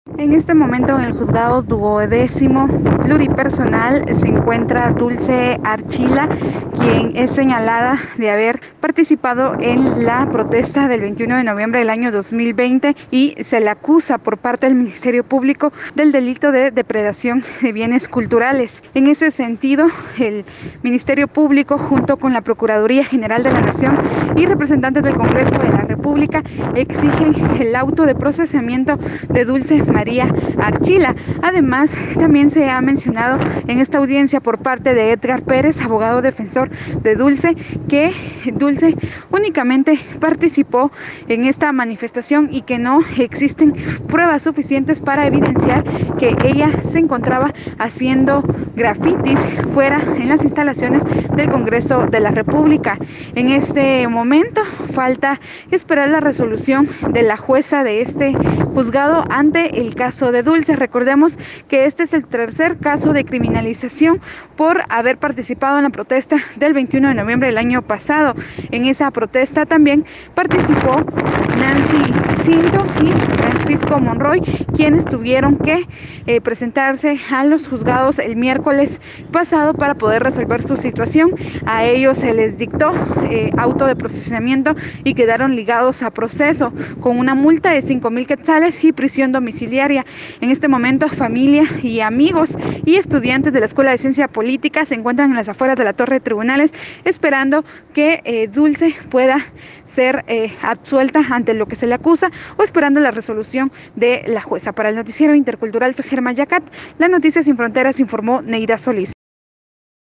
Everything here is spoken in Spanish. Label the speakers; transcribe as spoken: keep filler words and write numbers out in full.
Speaker 1: En este momento en el juzgado duodécimo pluripersonal se encuentra Dulce Archila, quien es señalada de haber participado en la protesta del veintiuno de noviembre del año dos mil veinte y se le acusa por parte del Ministerio Público del delito de depredación de bienes culturales. En ese sentido, el Ministerio Público, junto con la Procuraduría General de la Nación y representantes del Congreso de la República, exigen el auto de procesamiento de Dulce María Archila. Además, también se ha mencionado en esta audiencia por parte de Edgar Pérez, abogado defensor de Dulce, que Dulce únicamente participó en esta manifestación y que no existen pruebas suficientes para evidenciar que ella se encontraba haciendo grafitis fuera en las instalaciones del Congreso de la República. En este momento falta esperar la resolución de la jueza de este juzgado ante el caso de Dulce. Recordemos que este es el tercer caso de criminalización por haber participado en la protesta del veintiuno de noviembre del año pasado. En esa protesta también participó Nancy Cinto y Francisco Monroy, quienes tuvieron que eh, presentarse a los juzgados el miércoles pasado para poder resolver su situación. A ellos se les dictó eh, auto de procesamiento y quedaron ligados a proceso con una multa de cinco mil quetzales y prisión domiciliaria. En este momento, familia y amigos y estudiantes de la Escuela de Ciencia Política se encuentran en las afueras de la Torre de Tribunales esperando que eh, Dulce pueda ser eh, absuelta ante lo que se le acusa o esperando la resolución de la jueza. Para el noticiero intercultural Fejer Mayacat, la Noticia Sin Fronteras, informó Neida Solís.